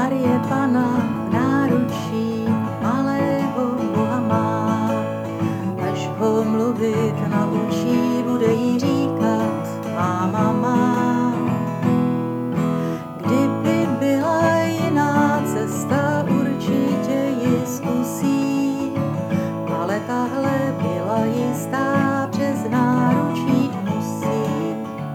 Marie Panna v náručí malého Boha má. Až ho mluvit naučí, bude jí říkat máma má. Kdyby byla jiná cesta, určitě ji zkusí, ale tahle byla jistá, přes náručí musí.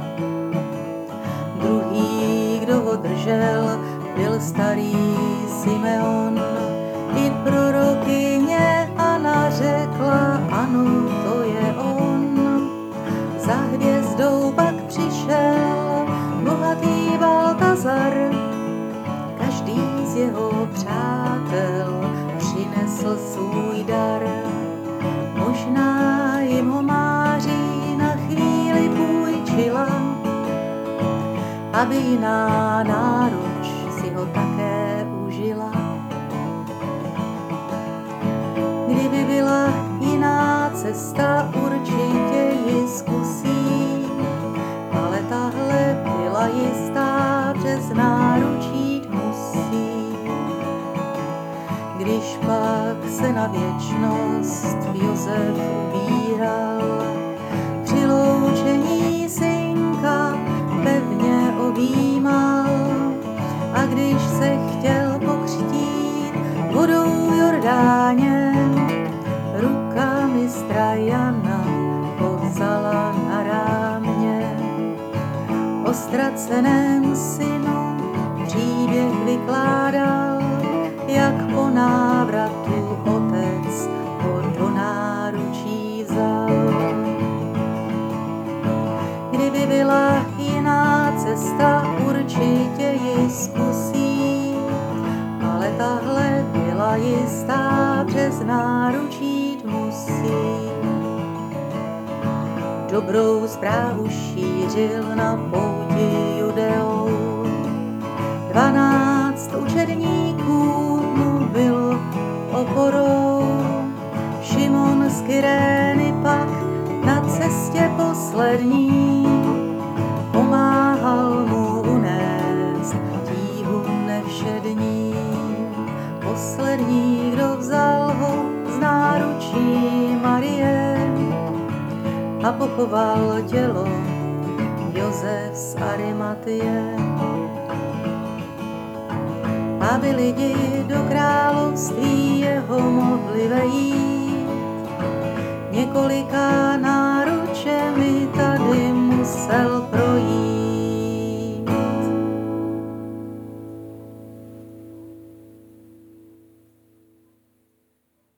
Druhý, kdo ho držel, byl starý Simeon. I prorokyně Anna řekla, ano, to je on. Za hvězdou pak přišel bohatý Baltazar. Každý z jeho přátel přinesl svůj dar. Možná jim ho Máří na chvíli půjčila, aby jiná náruč si ho také užila. Kdyby byla jiná cesta, určitě ji zkusí, ale tahle byla jistá, přes náručí musí. Když pak se na věčnost Josef ubíral, při loučení synka pevně objímal, a když se chtěl pokřtít vodou Jordáně, ruka mistra Jana povzala na rámě. O ztraceném synu příběh vykládal, jak po návratu otec ho do náručí vzal. Kdyby byla jiná cesta, určitě ji zkusí, ale tahle byla jistá, přes náručí musí. Dobrou zprávu šířil na pouti Judeou. 12 učedníků mu bylo oporou. Šimon z Kyrény pak na cestě poslední pomáhal mu unést tíhu nevšední. Poslední, kdo vzal ho z náručí Marie a pochoval tělo, Josef z Arimatie. Aby lidi do království jeho mohli vejít, několika náručemi